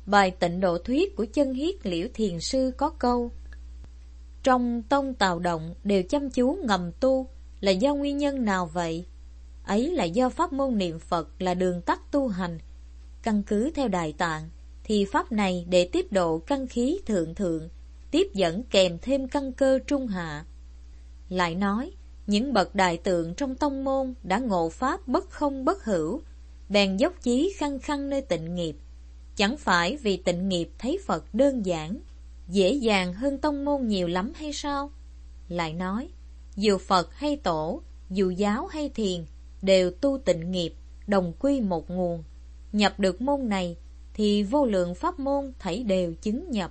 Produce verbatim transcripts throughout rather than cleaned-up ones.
Bài Tịnh Độ Thuyết của Chân Hiết Liễu Thiền Sư có câu: trong tông Tào Động đều chăm chú ngầm tu, là do nguyên nhân nào vậy? Ấy là do pháp môn niệm Phật là đường tắt tu hành. Căn cứ theo Đại Tạng, thì pháp này để tiếp độ căn khí thượng thượng, tiếp dẫn kèm thêm căn cơ trung hạ. Lại nói, những bậc đại tượng trong tông môn đã ngộ pháp bất không bất hữu, bèn dốc chí khăng khăng nơi tịnh nghiệp. Chẳng phải vì tịnh nghiệp thấy Phật đơn giản, dễ dàng hơn tông môn nhiều lắm hay sao? Lại nói, dù Phật hay Tổ, dù giáo hay thiền, đều tu tịnh nghiệp, đồng quy một nguồn. Nhập được môn này, thì vô lượng pháp môn thảy đều chứng nhập.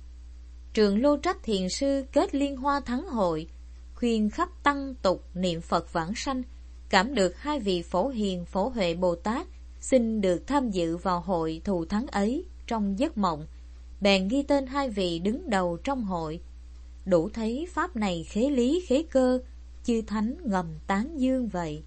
Trường Lô Trách Thiền Sư kết Liên Hoa Thắng Hội, khuyên khắp tăng tục niệm Phật vãng sanh, cảm được hai vị Phổ Hiền Phổ Huệ Bồ Tát xin được tham dự vào hội thù thắng ấy trong giấc mộng, bèn ghi tên hai vị đứng đầu trong hội. Đủ thấy pháp này khế lý khế cơ, chư thánh ngầm tán dương vậy.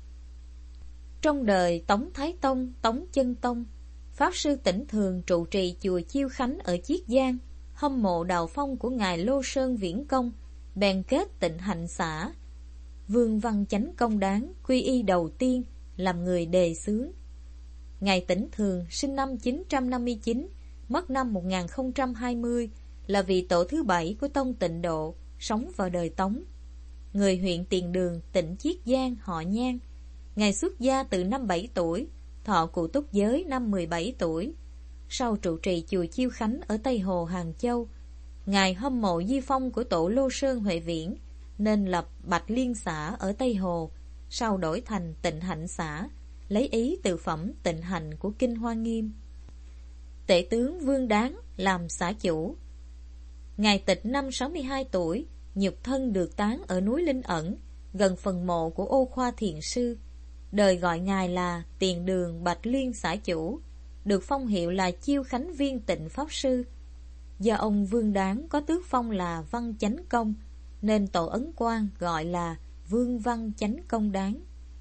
Trong đời Tống Thái Tông, Tống Chân Tông, Pháp Sư Tỉnh Thường trụ trì chùa Chiêu Khánh ở Chiết Giang, hâm mộ đạo phong của ngài Lô Sơn Viễn Công, bèn kết Tịnh Hạnh Xã. Vương Văn Chánh Công Đáng quy y đầu tiên, làm người đề xướng. Ngài Tỉnh Thường sinh năm chín trăm năm mươi chín, mất năm một nghìn không trăm hai mươi, là vị tổ thứ bảy của tông Tịnh Độ, sống vào đời Tống. Người huyện Tiền Đường, tỉnh Chiết Giang, họ Nhan. Ngài xuất gia từ năm bảy tuổi, thọ cụ túc giới năm mười bảy tuổi. Sau trụ trì chùa Chiêu Khánh ở Tây Hồ, Hàng Châu, ngài hâm mộ di phong của tổ Lô Sơn Huệ Viễn, nên lập Bạch Liên Xã ở Tây Hồ, sau đổi thành Tịnh Hạnh Xã, lấy ý từ phẩm Tịnh Hạnh của Kinh Hoa Nghiêm. Tể tướng Vương Đáng làm xã chủ. Ngài tịch năm sáu mươi hai tuổi, nhục thân được tán ở núi Linh Ẩn, gần phần mộ của Ô Khoa Thiền Sư. Đời gọi ngài là Tiền Đường Bạch Liên xã chủ, được phong hiệu là Chiêu Khánh Viên Tịnh Pháp Sư. Do ông Vương Đáng có tước phong là Văn Chánh Công, nên tổ ấn quan gọi là Vương Văn Chánh Công Đáng.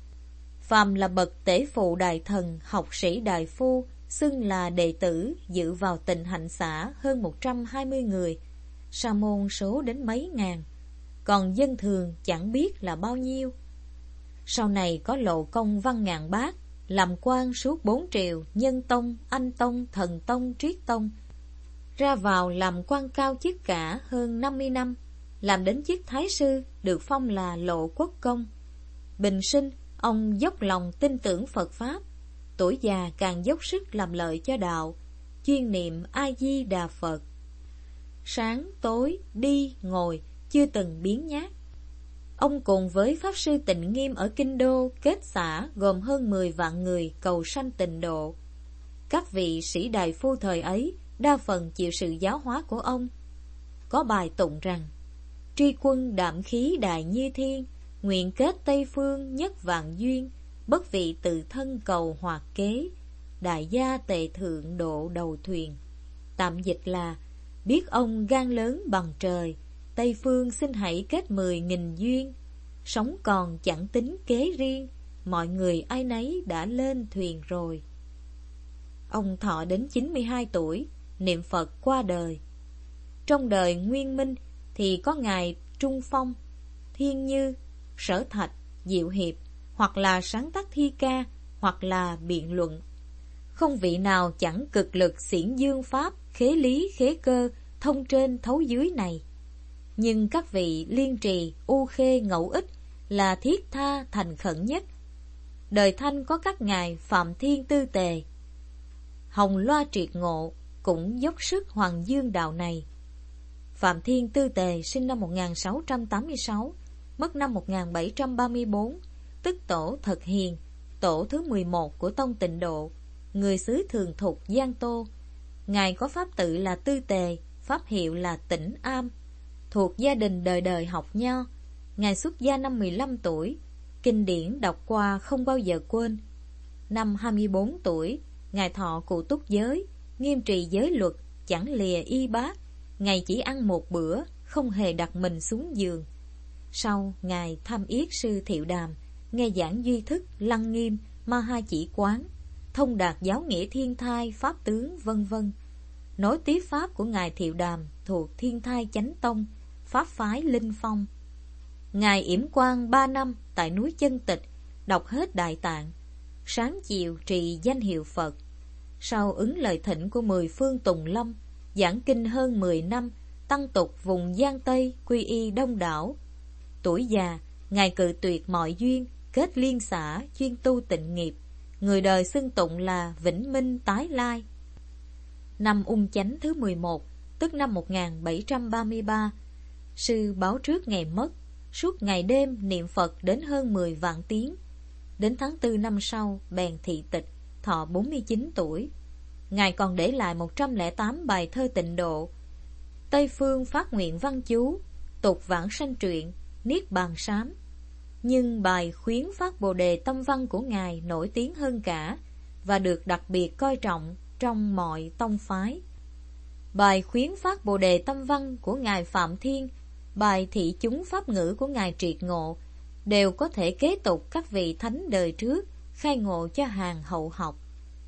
Phàm là bậc tể phụ đại thần, học sĩ đại phu, xưng là đệ tử, dự vào Tịnh Hạnh Xã hơn một trăm hai mươi người, sa môn số đến mấy ngàn, còn dân thường chẳng biết là bao nhiêu. Sau này có Lộ Công Văn Ngạn Bác, làm quan suốt bốn triều, Nhân Tông, Anh Tông, Thần Tông, Triết Tông, ra vào làm quan cao chức cả hơn năm mươi năm, làm đến chức Thái Sư, được phong là Lộ Quốc Công. Bình sinh, ông dốc lòng tin tưởng Phật Pháp, tuổi già càng dốc sức làm lợi cho đạo, chuyên niệm A Di Đà Phật. Sáng, tối, đi, ngồi, chưa từng biếng nhác. Ông cùng với Pháp Sư Tịnh Nghiêm ở Kinh Đô kết xã gồm hơn mười vạn người cầu sanh tịnh độ. Các vị sĩ đại phu thời ấy đa phần chịu sự giáo hóa của ông. Có bài tụng rằng: tri quân đạm khí đại như thiên, nguyện kết Tây Phương nhất vạn duyên, bất vị tự thân cầu hoạt kế, đại gia tề thượng độ đầu thuyền. Tạm dịch là: biết ông gan lớn bằng trời, Tây Phương xin hãy kết mười nghìn duyên, sống còn chẳng tính kế riêng, mọi người ai nấy đã lên thuyền rồi. Ông thọ đến chín mươi hai tuổi, niệm Phật qua đời. Trong đời Nguyên Minh thì có ngài Trung Phong, Thiên Như, Sở Thạch, Diệu Hiệp, hoặc là sáng tác thi ca, hoặc là biện luận. Không vị nào chẳng cực lực xiển dương pháp, khế lý khế cơ, thông trên thấu dưới này. Nhưng các vị Liên Trì, U Khê, Ngẫu Ích là thiết tha thành khẩn nhất. Đời Thanh có các ngài Phạm Thiên Tư Tề, Hồng Loa Triệt Ngộ cũng dốc sức hoàng dương đạo này. Phạm Thiên Tư Tề sinh năm một nghìn sáu trăm tám mươi sáu, mất năm một nghìn bảy trăm ba mươi bốn, tức tổ Thật Hiền, tổ thứ mười một của tông Tịnh Độ, người xứ Thường Thục, Giang Tô. Ngài có pháp tự là Tư Tề, pháp hiệu là Tĩnh Am, thuộc gia đình đời đời học nho. Ngài xuất gia năm mười lăm tuổi, kinh điển đọc qua không bao giờ quên. Năm hai mươi bốn tuổi, ngài thọ cụ túc giới, nghiêm trì giới luật, chẳng lìa y bát. Ngài chỉ ăn một bữa, không hề đặt mình xuống giường. Sau, ngài thăm yết sư Thiệu Đàm, nghe giảng duy thức, lăng nghiêm, ma ha chỉ quán, thông đạt giáo nghĩa thiên thai, pháp tướng, vân vân. nối tiếp pháp của Ngài Thiệu Đàm thuộc Thiên Thai Chánh Tông, pháp phái Linh Phong. Ngài yểm quan ba năm tại núi Chân Tịch, đọc hết Đại Tạng, sáng chiều trì danh hiệu Phật. Sau ứng lời thỉnh của mười phương Tùng Lâm, giảng kinh hơn mười năm, tăng tục vùng Giang Tây quy y đông đảo. Tuổi già, Ngài cự tuyệt mọi duyên, kết liên xã, chuyên tu tịnh nghiệp. Người đời xưng tụng là Vĩnh Minh Tái Lai. Năm Ung Chánh thứ mười một, tức năm một nghìn bảy trăm ba mươi ba, sư báo trước ngày mất, suốt ngày đêm niệm Phật đến hơn mười vạn tiếng. Đến tháng tư năm sau, bèn thị tịch, thọ bốn mươi chín tuổi. Ngài còn để lại một trăm lẻ tám bài thơ tịnh độ, Tây Phương Phát Nguyện Văn Chú, Tục Vãng Sanh Truyện, Niết Bàn Sám. Nhưng bài Khuyến Phát Bồ Đề Tâm Văn của Ngài nổi tiếng hơn cả và được đặc biệt coi trọng trong mọi tông phái. Bài Khuyến Phát Bồ Đề Tâm Văn của Ngài Phạm Thiên, bài Thị Chúng Pháp Ngữ của Ngài Triệt Ngộ đều có thể kế tục các vị thánh đời trước, khai ngộ cho hàng hậu học.